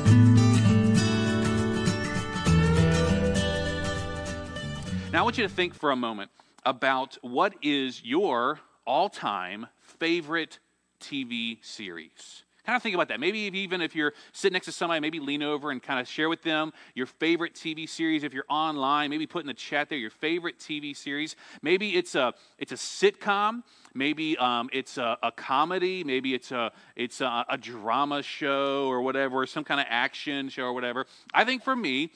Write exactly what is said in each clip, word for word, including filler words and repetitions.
Now, I want you to think for a moment about what is your all-time favorite T V series. Kind of think about that. Maybe if, even if you're sitting next to somebody, maybe lean over and kind of share with them your favorite T V series. If you're online, maybe put in the chat there your favorite T V series. Maybe it's a it's a sitcom. Maybe um, it's a, a comedy. Maybe it's a it's a, a drama show or whatever, or some kind of action show or whatever. I think for me,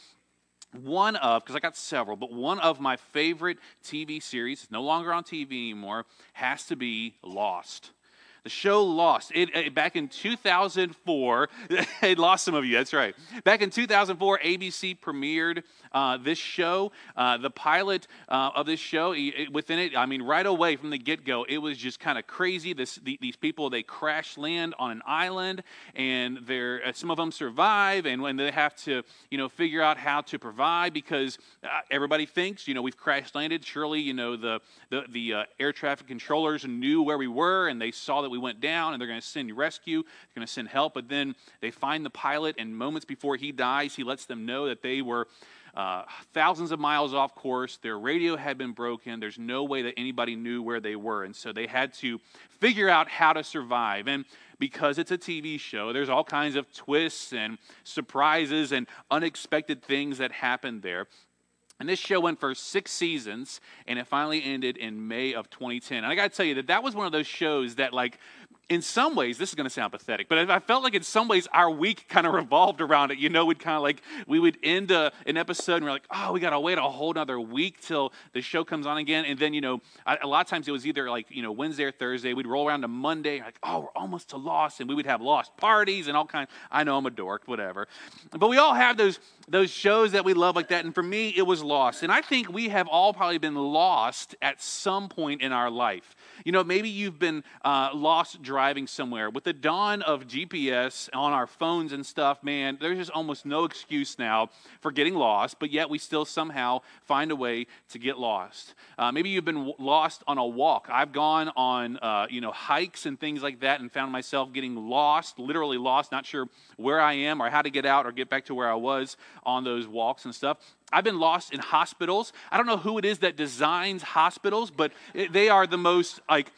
one of, because I got several, but one of my favorite T V series, it's no longer on T V anymore, has to be Lost. The show Lost. It, it, back in two thousand four, it lost some of you, that's right. Back in two thousand four, A B C premiered uh, this show. Uh, the pilot uh, of this show, it, within it, I mean, right away from the get-go, it was just kind of crazy. This, the, these people, they crash land on an island, and they're, uh, some of them survive, and when they have to, you know, figure out how to provide, because uh, everybody thinks, you know, we've crash landed. Surely, you know, the, the, the uh, air traffic controllers knew where we were, and they saw that we went down, and they're going to send rescue, they're going to send help, but then they find the pilot, and moments before he dies, he lets them know that they were uh, thousands of miles off course. Their radio had been broken. There's no way that anybody knew where they were, and so they had to figure out how to survive. And because it's a T V show, there's all kinds of twists and surprises and unexpected things that happen there. And this show went for six seasons, and it finally ended in May of twenty ten. And I got to tell you that that was one of those shows that, like, in some ways, this is going to sound pathetic, but I felt like in some ways our week kind of revolved around it. You know, we'd kind of like, we would end a, an episode and we're like, oh, we got to wait a whole nother week till the show comes on again. And then, you know, a, a lot of times it was either like, you know, Wednesday or Thursday. We'd roll around to Monday, like, oh, we're almost to Lost. And we would have Lost parties and all kinds. I know I'm a dork, whatever. But we all have those, those shows that we love like that. And for me, it was Lost. And I think we have all probably been lost at some point in our life. You know, maybe you've been uh, lost driving somewhere. With the dawn of G P S on our phones and stuff, man, there's just almost no excuse now for getting lost, but yet we still somehow find a way to get lost. Uh, maybe you've been w- lost on a walk. I've gone on, uh, you know, hikes and things like that and found myself getting lost, literally lost, not sure where I am or how to get out or get back to where I was on those walks and stuff. I've been lost in hospitals. I don't know who it is that designs hospitals, but they are the most, like,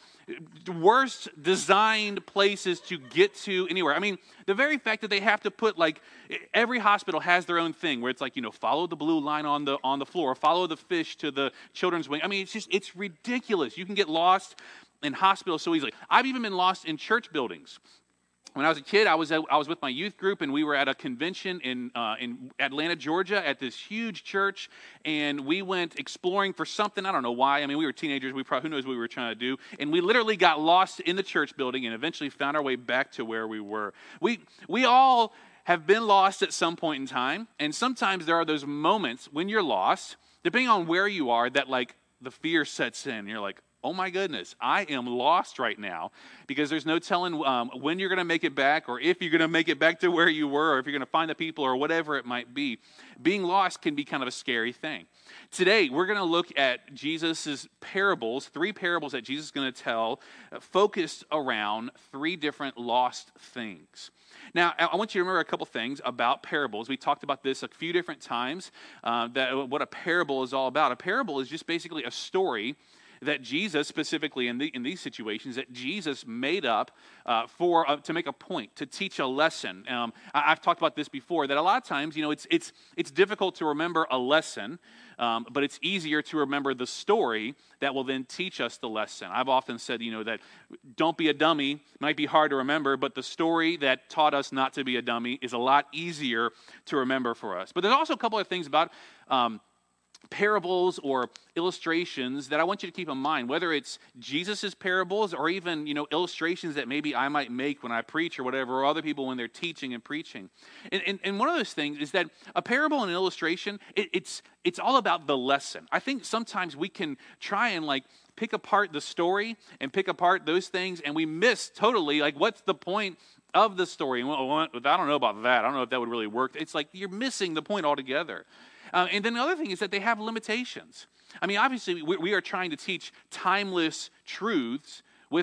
worst designed places to get to anywhere. I mean, the very fact that they have to put, like, every hospital has their own thing where it's like, you know, follow the blue line on the on the floor, follow the fish to the children's wing. I mean, it's just, it's ridiculous. You can get lost in hospitals so easily. I've even been lost in church buildings. When I was a kid, I was at, I was with my youth group, and we were at a convention in uh, in Atlanta, Georgia, at this huge church, and we went exploring for something. I don't know why. I mean, we were teenagers. We probably, who knows what we were trying to do, and we literally got lost in the church building, and eventually found our way back to where we were. We we all have been lost at some point in time, and sometimes there are those moments when you're lost, depending on where you are, that, like, the fear sets in. You're like, oh my goodness, I am lost right now, because there's no telling um, when you're going to make it back, or if you're going to make it back to where you were, or if you're going to find the people, or whatever it might be. Being lost can be kind of a scary thing. Today, we're going to look at Jesus' parables, three parables that Jesus is going to tell, uh, focused around three different lost things. Now, I want you to remember a couple things about parables. We talked about this a few different times, uh, that what a parable is all about. A parable is just basically a story that Jesus, specifically in, the, in these situations, that Jesus made up uh, for uh, to make a point, to teach a lesson. Um, I, I've talked about this before, that a lot of times, you know, it's it's it's difficult to remember a lesson, um, but it's easier to remember the story that will then teach us the lesson. I've often said, you know, that don't be a dummy might be hard to remember, but the story that taught us not to be a dummy is a lot easier to remember for us. But there's also a couple of things about um, parables or illustrations that I want you to keep in mind, whether it's Jesus's parables or even, you know, illustrations that maybe I might make when I preach or whatever, or other people when they're teaching and preaching. And, and, and one of those things is that a parable and an illustration, it, it's it's all about the lesson. I think sometimes we can try and, like, pick apart the story and pick apart those things, and we miss totally, like, what's the point of the story? And well, I don't know about that. I don't know if that would really work. It's like you're missing the point altogether. Uh, and then the other thing is that they have limitations. I mean, obviously, we, we are trying to teach timeless truths with a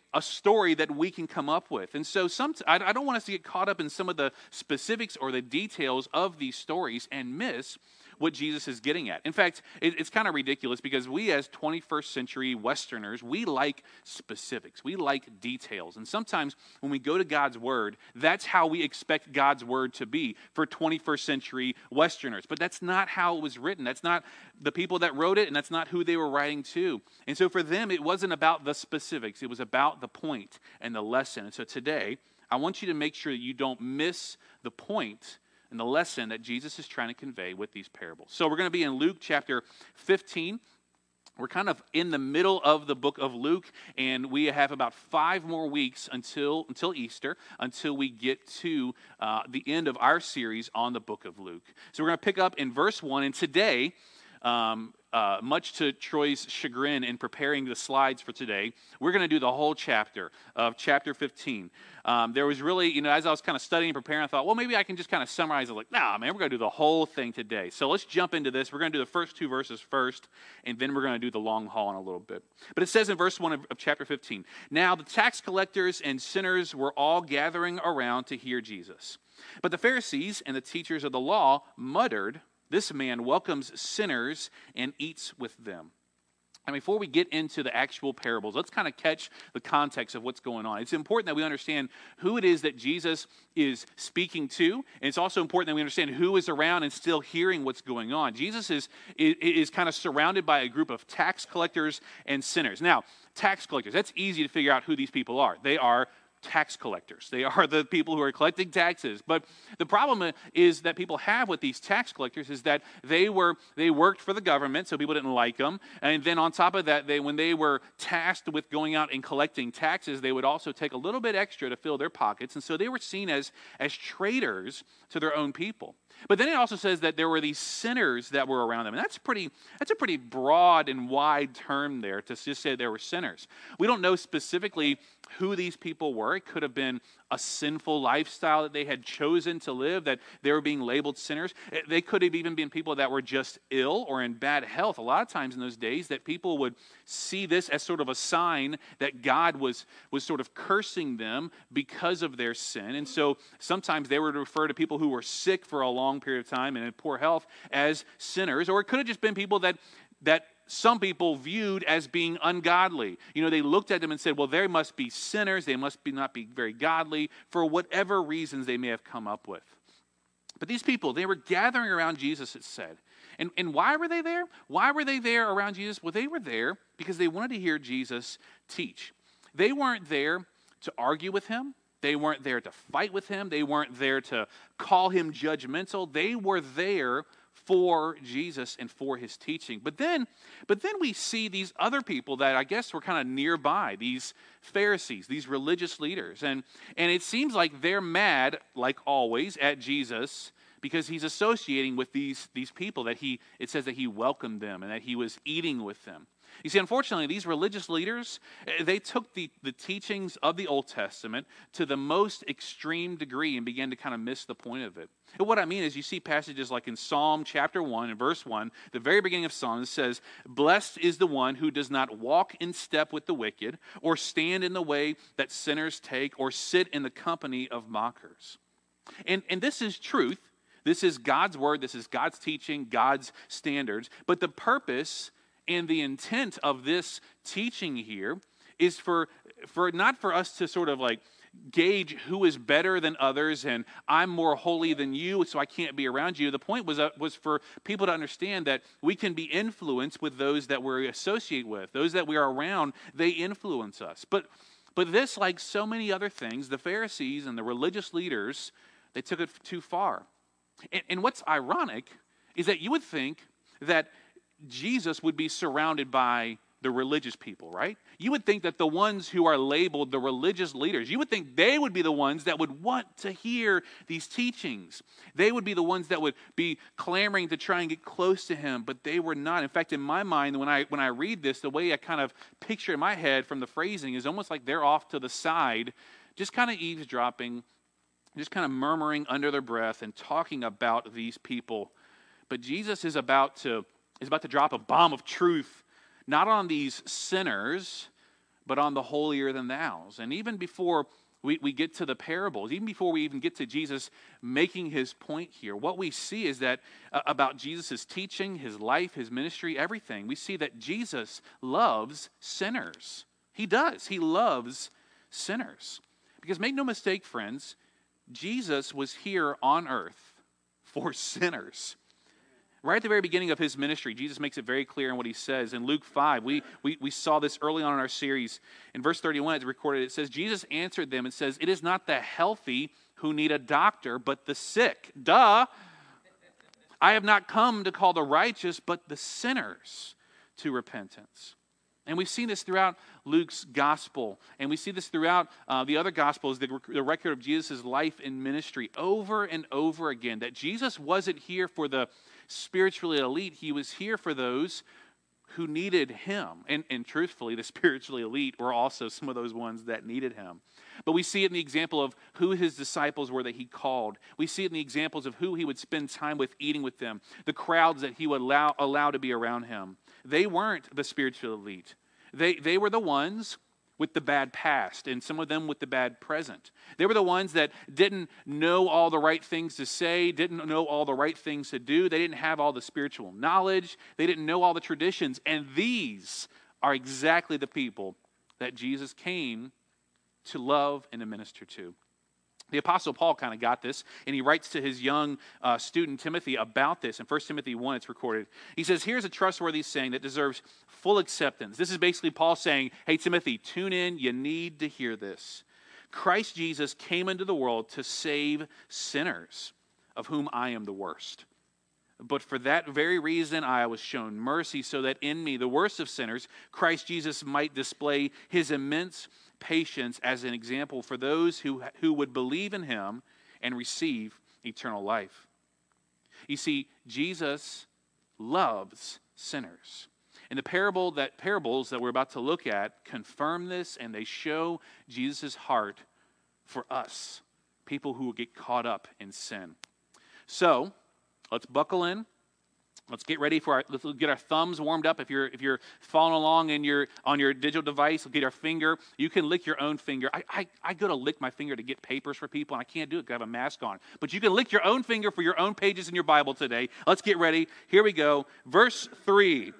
a story that we can come up with. And so some, I, I don't want us to get caught up in some of the specifics or the details of these stories and miss what Jesus is getting at. In fact, it, it's kind of ridiculous because we as twenty-first century Westerners, we like specifics. We like details. And sometimes when we go to God's word, that's how we expect God's word to be for twenty-first century Westerners. But that's not how it was written. That's not the people that wrote it, and that's not who they were writing to. And so for them, it wasn't about the specifics. It was about the point and the lesson. And so today, I want you to make sure that you don't miss the point and the lesson that Jesus is trying to convey with these parables. So we're going to be in Luke chapter fifteen. We're kind of in the middle of the book of Luke, and we have about five more weeks until, until Easter, until we get to uh, the end of our series on the book of Luke. So we're going to pick up in verse one, and today, um, uh, much to Troy's chagrin in preparing the slides for today, we're going to do the whole chapter of chapter fifteen. Um, there was really, you know, as I was kind of studying and preparing, I thought, well, maybe I can just kind of summarize it like, nah, man, we're going to do the whole thing today. So let's jump into this. We're going to do the first two verses first, and then we're going to do the long haul in a little bit. But it says in verse one of, of chapter fifteen, now the tax collectors and sinners were all gathering around to hear Jesus. But the Pharisees and the teachers of the law muttered, this man welcomes sinners and eats with them. And before we get into the actual parables, let's kind of catch the context of what's going on. It's important that we understand who it is that Jesus is speaking to, and it's also important that we understand who is around and still hearing what's going on. Jesus is, is, is kind of surrounded by a group of tax collectors and sinners. Now, tax collectors, that's easy to figure out who these people are. They are tax collectors. They are the people who are collecting taxes. But the problem is that people have with these tax collectors is that they were they worked for the government, so people didn't like them. And then on top of that, they when they were tasked with going out and collecting taxes, they would also take a little bit extra to fill their pockets. And so they were seen as as traitors to their own people. But then it also says that there were these sinners that were around them. And that's pretty that's a pretty broad and wide term there to just say there were sinners. We don't know specifically who these people were. It could have been a sinful lifestyle that they had chosen to live, that they were being labeled sinners. They could have even been people that were just ill or in bad health. A lot of times in those days that people would see this as sort of a sign that God was, was sort of cursing them because of their sin. And so sometimes they would refer to people who were sick for a long period of time and in poor health as sinners. Or it could have just been people that that some people viewed as being ungodly. You know, they looked at them and said, well, they must be sinners. They must be not be very godly for whatever reasons they may have come up with. But these people, they were gathering around Jesus, it said. And, and why were they there? Why were they there around Jesus? Well, they were there because they wanted to hear Jesus teach. They weren't there to argue with him. They weren't there to fight with him. They weren't there to call him judgmental. They were there for Jesus and for his teaching. But then, but then we see these other people that I guess were kind of nearby, these Pharisees, these religious leaders. And, and it seems like they're mad, like always, at Jesus because he's associating with these, these people that he, it says that he welcomed them and that he was eating with them. You see, unfortunately, these religious leaders, they took the, the teachings of the Old Testament to the most extreme degree and began to kind of miss the point of it. And what I mean is you see passages like in Psalm chapter one and verse one, the very beginning of Psalm, it says, blessed is the one who does not walk in step with the wicked or stand in the way that sinners take or sit in the company of mockers. And, and this is truth. This is God's word. This is God's teaching, God's standards. But the purpose and the intent of this teaching here is for, for not for us to sort of like gauge who is better than others and I'm more holy than you, so I can't be around you. The point was, uh, was for people to understand that we can be influenced with those that we associate with. Those that we are around, they influence us. But, but this, like so many other things, the Pharisees and the religious leaders, they took it too far. And, and what's ironic is that you would think that Jesus would be surrounded by the religious people, right? You would think that the ones who are labeled the religious leaders, you would think they would be the ones that would want to hear these teachings. They would be the ones that would be clamoring to try and get close to him, but they were not. In fact, in my mind, when I when I read this, the way I kind of picture in my head from the phrasing is almost like they're off to the side, just kind of eavesdropping, just kind of murmuring under their breath and talking about these people. But Jesus is about to is about to drop a bomb of truth, not on these sinners, but on the holier than thous. And even before we, we get to the parables, even before we even get to Jesus making his point here, what we see is that uh, about Jesus' teaching, his life, his ministry, everything, we see that Jesus loves sinners. He does. He loves sinners. Because make no mistake, friends, Jesus was here on earth for sinners. Right at the very beginning of his ministry, Jesus makes it very clear in what he says. In Luke five, we, we, we saw this early on in our series. In verse thirty-one, it's recorded, it says, Jesus answered them and says, "It is not the healthy who need a doctor, but the sick." Duh! "I have not come to call the righteous, but the sinners to repentance." And we've seen this throughout Luke's gospel, and we see this throughout uh, the other gospels, the, the record of Jesus' life and ministry, over and over again, that Jesus wasn't here for the spiritually elite. He was here for those who needed him. And, and truthfully, the spiritually elite were also some of those ones that needed him. But we see it in the example of who his disciples were that he called. We see it in the examples of who he would spend time with, eating with them, the crowds that he would allow, allow to be around him. They weren't the spiritual elite. They, they were the ones with the bad past, and some of them with the bad present. They were the ones that didn't know all the right things to say, didn't know all the right things to do. They didn't have all the spiritual knowledge. They didn't know all the traditions. And these are exactly the people that Jesus came to love and to minister to. The Apostle Paul kind of got this, and he writes to his young uh, student Timothy about this. In First Timothy one, it's recorded. He says, "Here's a trustworthy saying that deserves full acceptance." This is basically Paul saying, hey, Timothy, tune in. You need to hear this. "Christ Jesus came into the world to save sinners, of whom I am the worst. But for that very reason I was shown mercy, so that in me, the worst of sinners, Christ Jesus might display his immense patience as an example for those who, who would believe in him and receive eternal life." You see, Jesus loves sinners. And the parable that parables that we're about to look at confirm this, and they show Jesus' heart for us, people who get caught up in sin. So, let's buckle in. Let's get ready for our, let's get our thumbs warmed up. If you're if you're following along in your on your digital device, get our finger. You can lick your own finger. I, I, I go to lick my finger to get papers for people, and I can't do it because I have a mask on. But you can lick your own finger for your own pages in your Bible today. Let's get ready. Here we go. Verse three.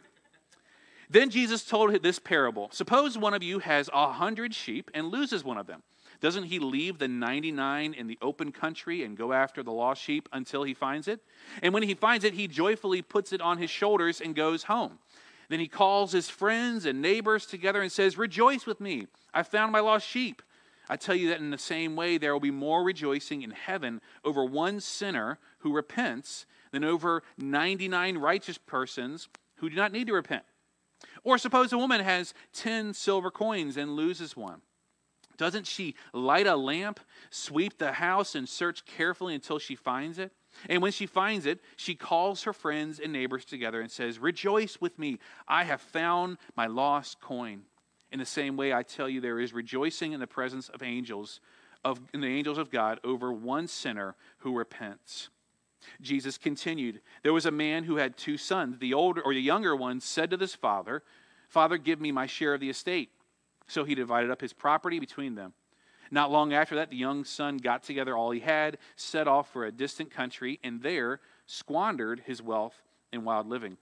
"Then Jesus told this parable. Suppose one of you has a hundred sheep and loses one of them. Doesn't he leave the ninety-nine in the open country and go after the lost sheep until he finds it? And when he finds it, he joyfully puts it on his shoulders and goes home. Then he calls his friends and neighbors together and says, 'Rejoice with me, I found my lost sheep.' I tell you that in the same way, there will be more rejoicing in heaven over one sinner who repents than over ninety-nine righteous persons who do not need to repent. Or suppose a woman has ten silver coins and loses one. Doesn't she light a lamp, sweep the house, and search carefully until she finds it? And when she finds it, she calls her friends and neighbors together and says, 'Rejoice with me, I have found my lost coin.' In the same way, I tell you, there is rejoicing in the presence of angels, of in the angels of God, over one sinner who repents." Jesus continued, "There was a man who had two sons. The older or the younger one said to his father, 'Father, give me my share of the estate.' So he divided up his property between them. Not long after that, the young son got together all he had, set off for a distant country, and there squandered his wealth in wild living.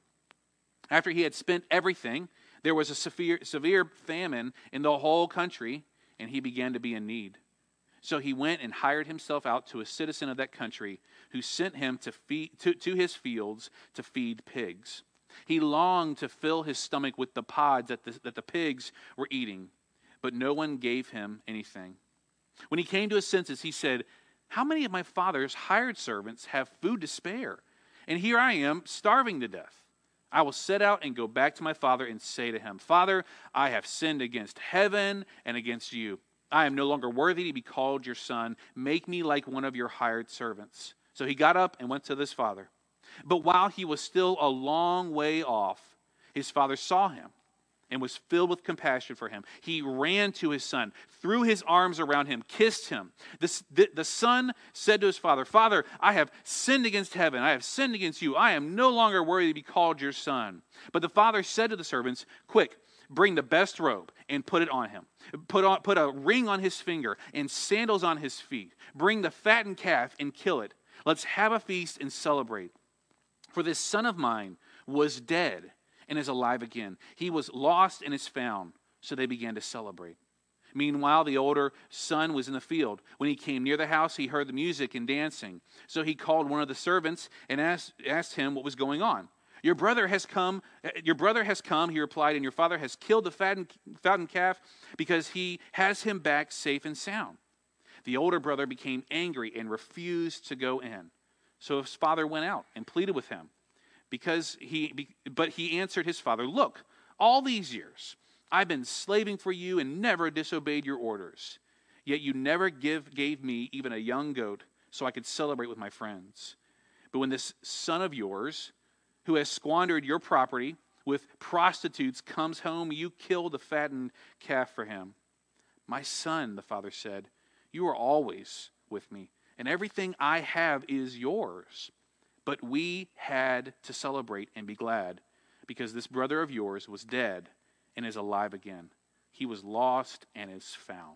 After he had spent everything, there was a severe, severe famine in the whole country, and he began to be in need. So he went and hired himself out to a citizen of that country, who sent him to, feed, to, to his fields to feed pigs. He longed to fill his stomach with the pods that the, that the pigs were eating, but no one gave him anything. When he came to his senses, he said, 'How many of my father's hired servants have food to spare? And here I am, starving to death. I will set out and go back to my father and say to him, Father, I have sinned against heaven and against you. I am no longer worthy to be called your son. Make me like one of your hired servants.' So he got up and went to his father. But while he was still a long way off, his father saw him and was filled with compassion for him. He ran to his son, threw his arms around him, kissed him. The, the, the son said to his father, 'Father, I have sinned against heaven. I have sinned against you. I am no longer worthy to be called your son.' But the father said to the servants, 'Quick, Bring the best robe and put it on him. Put on, put a ring on his finger and sandals on his feet. Bring the fattened calf and kill it. Let's have a feast and celebrate. For this son of mine was dead and is alive again. He was lost and is found. So they began to celebrate. Meanwhile, the older son was in the field. When he came near the house, he heard the music and dancing. So he called one of the servants and asked, asked him what was going on. Your brother has come, your brother has come, he replied, and your father has killed the fattened, fattened calf because he has him back safe and sound. The older brother became angry and refused to go in. So his father went out and pleaded with him. Because he, but he answered his father, look, all these years I've been slaving for you and never disobeyed your orders. Yet you never give, gave me even a young goat so I could celebrate with my friends. But when this son of yours, who has squandered your property with prostitutes, comes home, you kill the fattened calf for him. My son, the father said, you are always with me, and everything I have is yours. But we had to celebrate and be glad, because this brother of yours was dead and is alive again. He was lost and is found.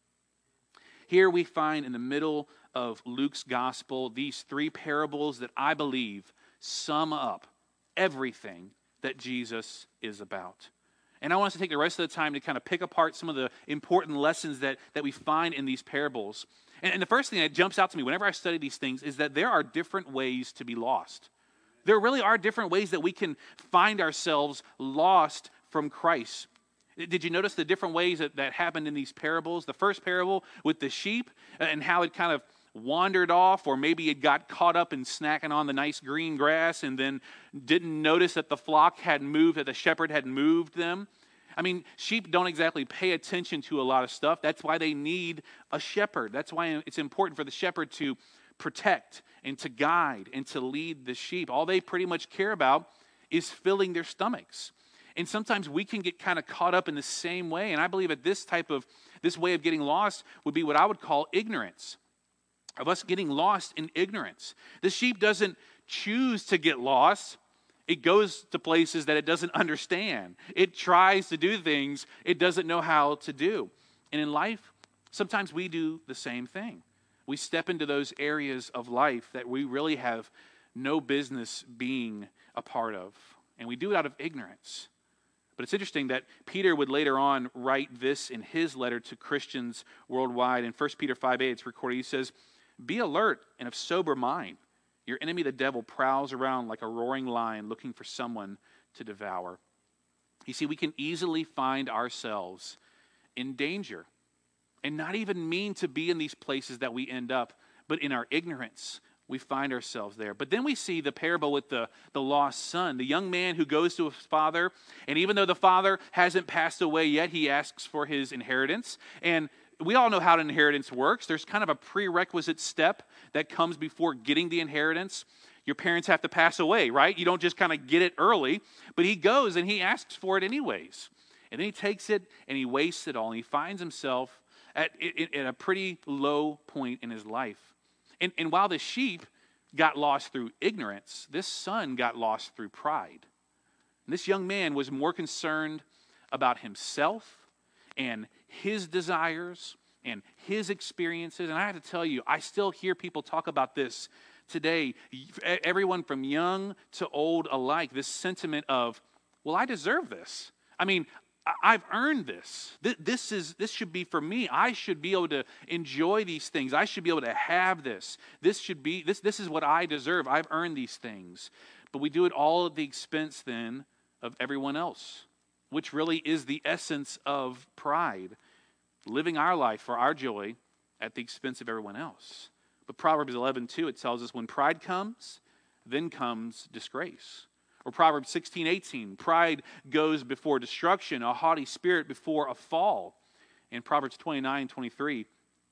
Here we find in the middle of Luke's gospel these three parables that I believe sum up everything that Jesus is about. And I want us to take the rest of the time to kind of pick apart some of the important lessons that, that we find in these parables. And, and the first thing that jumps out to me whenever I study these things is that there are different ways to be lost. There really are different ways that we can find ourselves lost from Christ. Did you notice the different ways that, that happened in these parables? The first parable with the sheep and how it kind of wandered off, or maybe it got caught up in snacking on the nice green grass and then didn't notice that the flock had moved, that the shepherd had moved them. I mean, sheep don't exactly pay attention to a lot of stuff. That's why they need a shepherd. That's why it's important for the shepherd to protect and to guide and to lead the sheep. All they pretty much care about is filling their stomachs. And sometimes we can get kind of caught up in the same way. And I believe that this type of, this way of getting lost would be what I would call ignorance. Of us getting lost in ignorance. The sheep doesn't choose to get lost. It goes to places that it doesn't understand. It tries to do things it doesn't know how to do. And in life, sometimes we do the same thing. We step into those areas of life that we really have no business being a part of. And we do it out of ignorance. But it's interesting that Peter would later on write this in his letter to Christians worldwide. In First Peter five eight, it's recorded. He says, be alert and of sober mind. Your enemy, the devil, prowls around like a roaring lion looking for someone to devour. You see, we can easily find ourselves in danger and not even mean to be in these places that we end up, but in our ignorance, we find ourselves there. But then we see the parable with the, the lost son, the young man who goes to his father, and even though the father hasn't passed away yet, he asks for his inheritance. And we all know how an inheritance works. There's kind of a prerequisite step that comes before getting the inheritance. Your parents have to pass away, right? You don't just kind of get it early. But he goes and he asks for it anyways. And then he takes it and he wastes it all. And he finds himself at, at a pretty low point in his life. And, and while the sheep got lost through ignorance, this son got lost through pride. And this young man was more concerned about himself and his desires and his experiences. And I have to tell you, I still hear people talk about this today. Everyone from young to old alike, this sentiment of, well, I deserve this. I mean, I've earned this. This is this should be for me. I should be able to enjoy these things. I should be able to have this. This should be this this is what I deserve. I've earned these things. But we do it all at the expense then of everyone else, which really is the essence of pride, living our life for our joy at the expense of everyone else. But Proverbs eleven two, it tells us when pride comes, then comes disgrace. Or Proverbs sixteen eighteen, pride goes before destruction, a haughty spirit before a fall. In Proverbs twenty-nine twenty-three,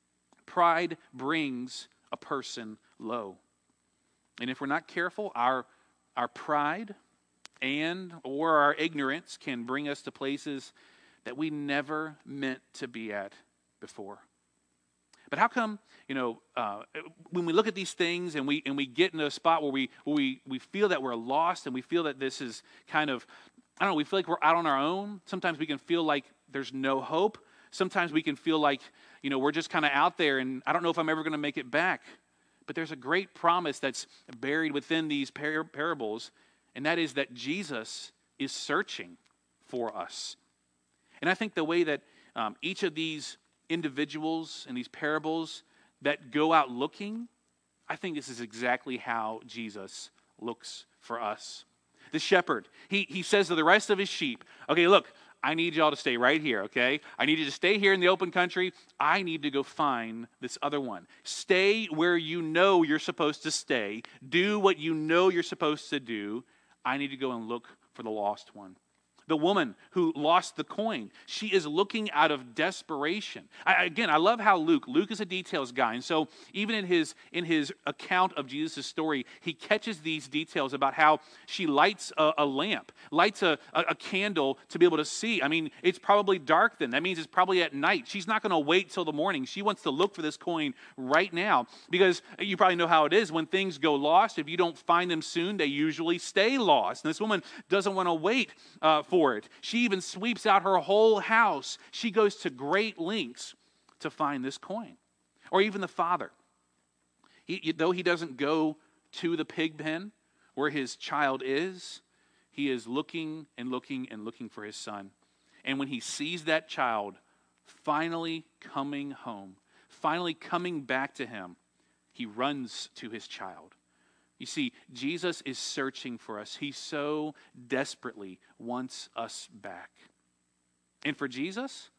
pride brings a person low. And if we're not careful, our, our pride and or our ignorance can bring us to places that we never meant to be at before. But how come, you know, uh, when we look at these things and we and we get in a spot where we where we we feel that we're lost and we feel that this is kind of I don't know, we feel like we're out on our own. Sometimes we can feel like there's no hope. Sometimes we can feel like, you know, we're just kind of out there and I don't know if I'm ever going to make it back. But there's a great promise that's buried within these par- parables, and that is that Jesus is searching for us. And I think the way that um, each of these individuals in these parables that go out looking, I think this is exactly how Jesus looks for us. The shepherd, he, he says to the rest of his sheep, okay, look, I need y'all to stay right here, okay? I need you to stay here in the open country. I need to go find this other one. Stay where you know you're supposed to stay. Do what you know you're supposed to do. I need to go and look for the lost one. The woman who lost the coin, she is looking out of desperation. I, again, I love how Luke, Luke is a details guy. And so even in his, in his account of Jesus' story, he catches these details about how she lights a, a lamp, lights a, a, a candle to be able to see. I mean, it's probably dark then. That means it's probably at night. She's not going to wait till the morning. She wants to look for this coin right now because you probably know how it is. When things go lost, if you don't find them soon, they usually stay lost. And this woman doesn't want to wait uh, for it. She even sweeps out her whole house. She goes to great lengths to find this coin. Or even the father. He, though he doesn't go to the pig pen where his child is, he is looking and looking and looking for his son. And when he sees that child finally coming home, finally coming back to him, he runs to his child. You see, Jesus is searching for us. He so desperately wants us back. And for Jesus,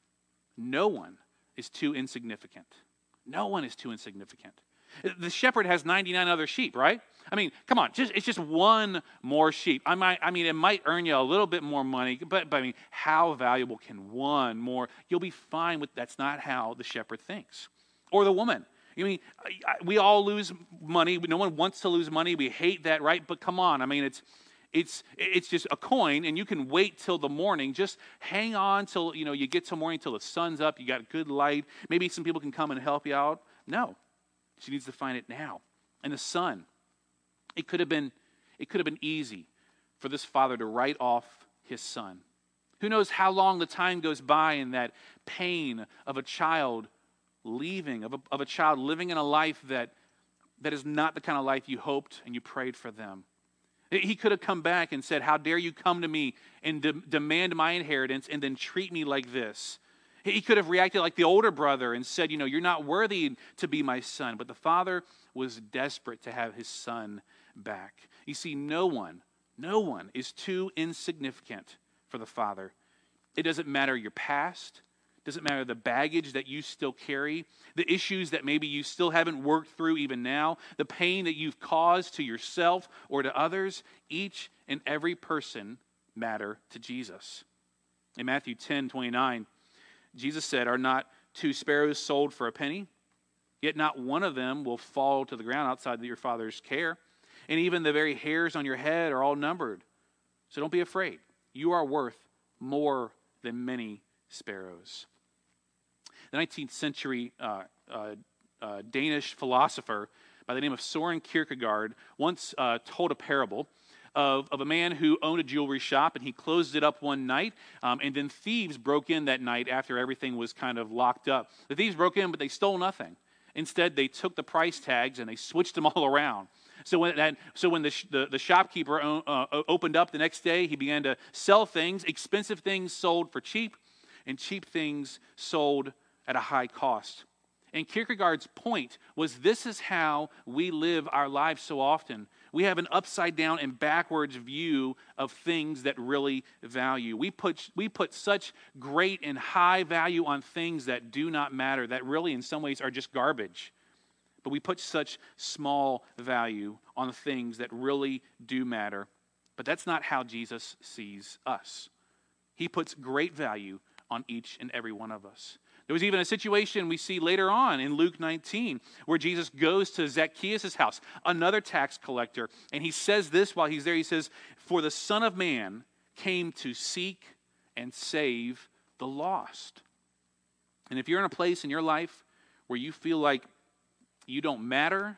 no one is too insignificant. No one is too insignificant. The shepherd has ninety-nine other sheep, right? I mean, come on, just, it's just one more sheep. I might, I mean, it might earn you a little bit more money, but, but I mean, how valuable can one more? You'll be fine with, that's not how the shepherd thinks. Or the woman. I mean, we all lose money. No one wants to lose money. We hate that, right? But come on. I mean, it's it's it's just a coin, and you can wait till the morning. Just hang on till, you know, you get till morning, till the sun's up. You got good light. Maybe some people can come and help you out. No, she needs to find it now. And the son, it could have been it could have been easy for this father to write off his son. Who knows how long the time goes by in that pain of a child leaving, of a, of a child living in a life that, that is not the kind of life you hoped and you prayed for them. He could have come back and said, how dare you come to me and de- demand my inheritance and then treat me like this. He could have reacted like the older brother and said, you know, you're not worthy to be my son. But the father was desperate to have his son back. You see, no one, no one is too insignificant for the father. It doesn't matter your past. Doesn't matter the baggage that you still carry, the issues that maybe you still haven't worked through even now, the pain that you've caused to yourself or to others. Each and every person matter to Jesus. In Matthew ten twenty-nine, Jesus said, are not two sparrows sold for a penny? Yet not one of them will fall to the ground outside of your Father's care. And even the very hairs on your head are all numbered. So don't be afraid. You are worth more than many sparrows. The nineteenth century uh, uh, uh, Danish philosopher by the name of Soren Kierkegaard once uh, told a parable of, of a man who owned a jewelry shop, and he closed it up one night, um, and then thieves broke in that night after everything was kind of locked up. The thieves broke in, but they stole nothing. Instead, they took the price tags and they switched them all around. So when that, so when the, the, the shopkeeper uh, opened up the next day, he began to sell things, expensive things sold for cheap, and cheap things sold at a high cost. And Kierkegaard's point was this is how we live our lives so often. We have an upside down and backwards view of things that really value. We put, we put such great and high value on things that do not matter, that really in some ways are just garbage. But we put such small value on the things that really do matter. But that's not how Jesus sees us. He puts great value on each and every one of us. There was even a situation we see later on in Luke nineteen where Jesus goes to Zacchaeus' house, another tax collector, and he says this while he's there. He says, for the Son of Man came to seek and save the lost. And if you're in a place in your life where you feel like you don't matter,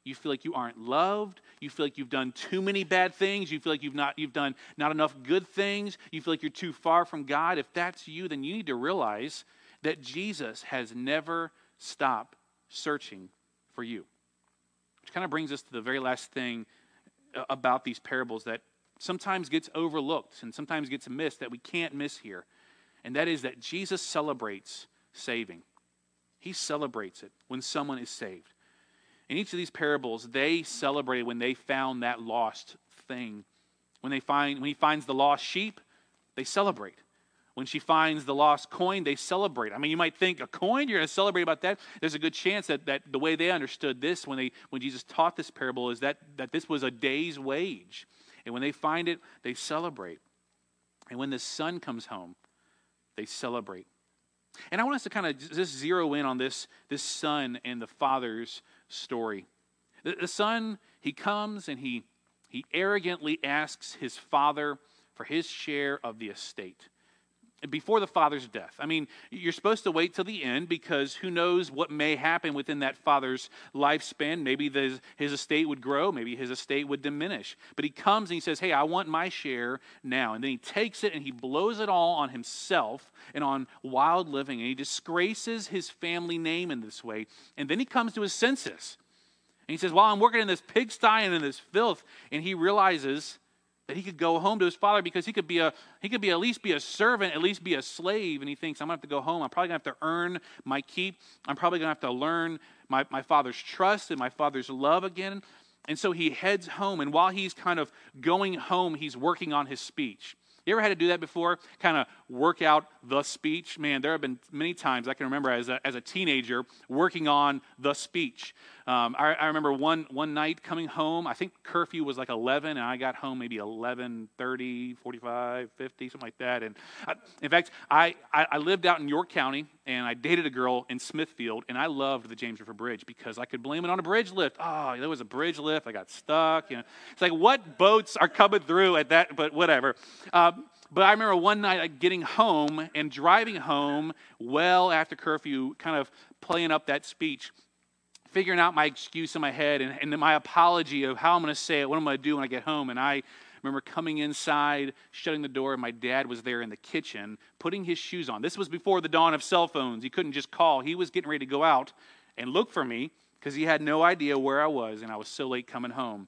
You feel like you aren't loved. You feel like you've done too many bad things. You feel like you've not you've done not enough good things. You feel like you're too far from God. If that's you, then you need to realize that Jesus has never stopped searching for you. Which kind of brings us to the very last thing about these parables that sometimes gets overlooked and sometimes gets missed that we can't miss here. And that is that Jesus celebrates saving. He celebrates it when someone is saved. In each of these parables, they celebrated when they found that lost thing. When they find, when he finds the lost sheep, they celebrate. When she finds the lost coin, they celebrate. I mean, you might think, a coin? You're going to celebrate about that? There's a good chance that, that the way they understood this when they when Jesus taught this parable is that, that this was a day's wage. And when they find it, they celebrate. And when the son comes home, they celebrate. And I want us to kind of just zero in on this, this son and the father's story. The, the son, he comes and he, he arrogantly asks his father for his share of the estate before the father's death. I mean, you're supposed to wait till the end because who knows what may happen within that father's lifespan. Maybe the, his estate would grow. Maybe his estate would diminish. But he comes and he says, hey, I want my share now. And then he takes it and he blows it all on himself and on wild living. And he disgraces his family name in this way. And then he comes to his senses. And he says, well, I'm working in this pigsty and in this filth. And he realizes that he could go home to his father because he could be a he could be at least be a servant, at least be a slave. And he thinks, I'm going to have to go home. I'm probably going to have to earn my keep. I'm probably going to have to learn my, my father's trust and my father's love again. And so he heads home. And while he's kind of going home, he's working on his speech. You ever had to do that before? Kind of work out the speech? Man, there have been many times I can remember as a, as a teenager working on the speech. Um, I, I remember one one night coming home. I think curfew was like eleven, and I got home maybe eleven thirty, forty-five, fifty, something like that. And I, in fact, I, I, I lived out in York County, and I dated a girl in Smithfield, and I loved the James River Bridge because I could blame it on a bridge lift. Oh, there was a bridge lift. I got stuck. You know, it's like, what boats are coming through at that? But whatever. Um, But I remember one night like, getting home and driving home well after curfew, kind of playing up that speech, figuring out my excuse in my head and, and my apology of how I'm going to say it, what I'm going to do when I get home. And I remember coming inside, shutting the door, and my dad was there in the kitchen, putting his shoes on. This was before the dawn of cell phones. He couldn't just call. He was getting ready to go out and look for me because he had no idea where I was, and I was so late coming home.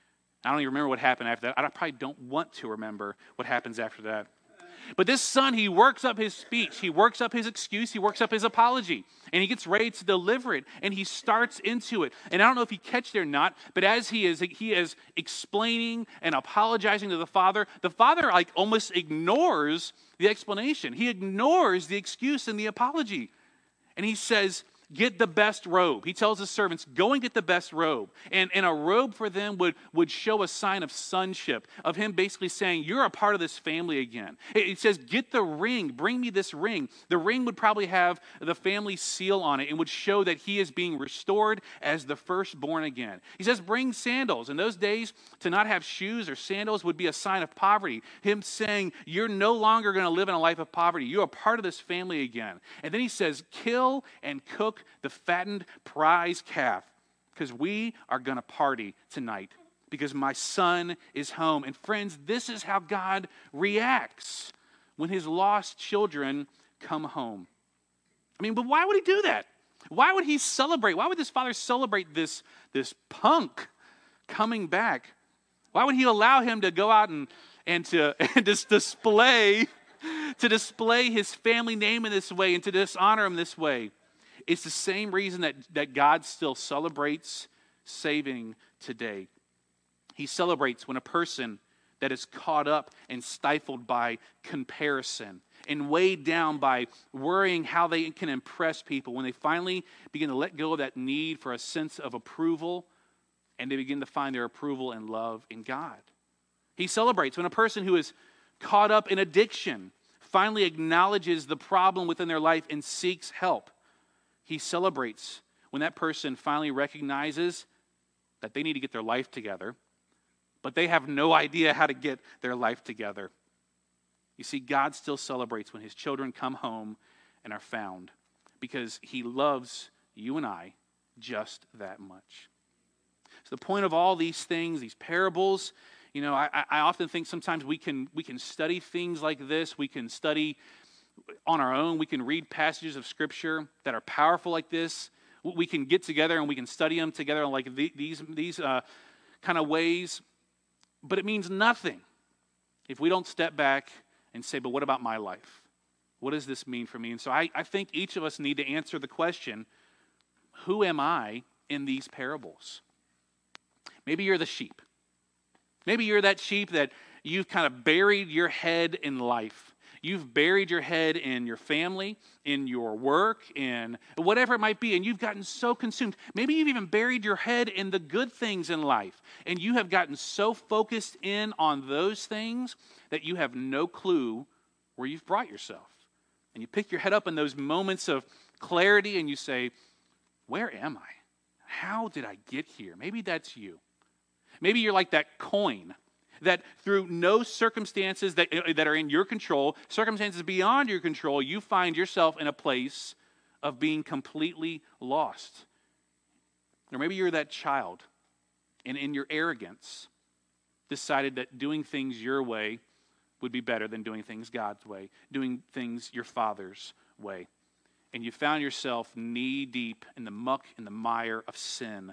I don't even remember what happened after that. I probably don't want to remember what happens after that. But this son, he works up his speech. He works up his excuse. He works up his apology. And he gets ready to deliver it. And he starts into it. And I don't know if you catch it or not, but as he is, he is explaining and apologizing to the father, the father like almost ignores the explanation. He ignores the excuse and the apology. And he says, get the best robe. He tells his servants, go and get the best robe. And, and a robe for them would, would show a sign of sonship, of him basically saying, you're a part of this family again. It, it says, get the ring. Bring me this ring. The ring would probably have the family seal on it and would show that he is being restored as the firstborn again. He says, bring sandals. In those days, to not have shoes or sandals would be a sign of poverty. Him saying, you're no longer going to live in a life of poverty. You're a part of this family again. And then he says, kill and cook the fattened prize calf because we are going to party tonight because my son is home. And friends, this is how God reacts when his lost children come home. I mean, but why would he do that? Why would he celebrate? Why would this father celebrate this, this punk coming back? Why would he allow him to go out and, and to and just display to display his family name in this way and to dishonor him this way? It's the same reason that, that God still celebrates saving today. He celebrates when a person that is caught up and stifled by comparison and weighed down by worrying how they can impress people, when they finally begin to let go of that need for a sense of approval and they begin to find their approval and love in God. He celebrates when a person who is caught up in addiction finally acknowledges the problem within their life and seeks help. He celebrates when that person finally recognizes that they need to get their life together, but they have no idea how to get their life together. You see, God still celebrates when his children come home and are found because he loves you and I just that much. So the point of all these things, these parables, you know, I, I often think sometimes we can we can study things like this. We can study on our own. We can read passages of Scripture that are powerful like this. We can get together and we can study them together in like the, these these uh, kind of ways. But it means nothing if we don't step back and say, but what about my life? What does this mean for me? And so I, I think each of us need to answer the question, who am I in these parables? Maybe you're the sheep. Maybe you're that sheep that you've kind of buried your head in life. You've buried your head in your family, in your work, in whatever it might be, and you've gotten so consumed. Maybe you've even buried your head in the good things in life, and you have gotten so focused in on those things that you have no clue where you've brought yourself. And you pick your head up in those moments of clarity and you say, where am I? How did I get here? Maybe that's you. Maybe you're like that coin that through no circumstances that, that are in your control, circumstances beyond your control, you find yourself in a place of being completely lost. Or maybe you're that child and in your arrogance decided that doing things your way would be better than doing things God's way, doing things your Father's way. And you found yourself knee-deep in the muck, in the mire of sin.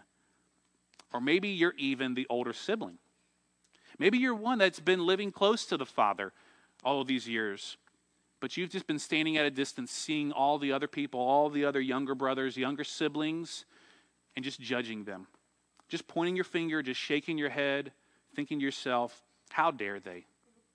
Or maybe you're even the older sibling. Maybe you're one that's been living close to the Father all of these years, but you've just been standing at a distance, seeing all the other people, all the other younger brothers, younger siblings, and just judging them. Just pointing your finger, just shaking your head, thinking to yourself, how dare they?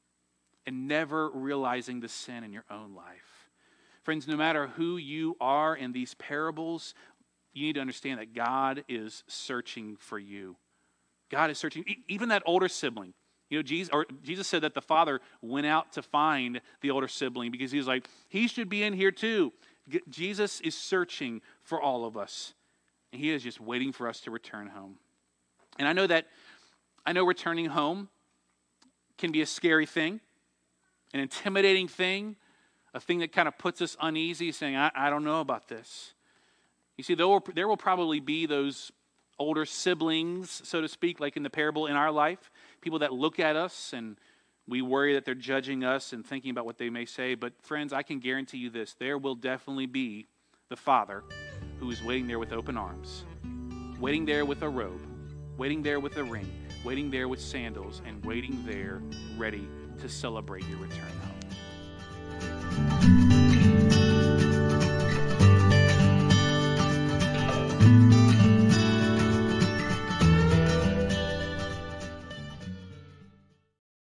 And never realizing the sin in your own life. Friends, no matter who you are in these parables, you need to understand that God is searching for you. God is searching. Even that older sibling. You know, Jesus, or Jesus said that the Father went out to find the older sibling because he was like, he should be in here too. Jesus is searching for all of us. And he is just waiting for us to return home. And I know that, I know returning home can be a scary thing, an intimidating thing, a thing that kind of puts us uneasy, saying, I, I don't know about this. You see, there will, there will probably be those older siblings, so to speak, like in the parable in our life, people that look at us and we worry that they're judging us and thinking about what they may say. But friends, I can guarantee you this, there will definitely be the Father who is waiting there with open arms, waiting there with a robe, waiting there with a ring, waiting there with sandals, and waiting there ready to celebrate your return home.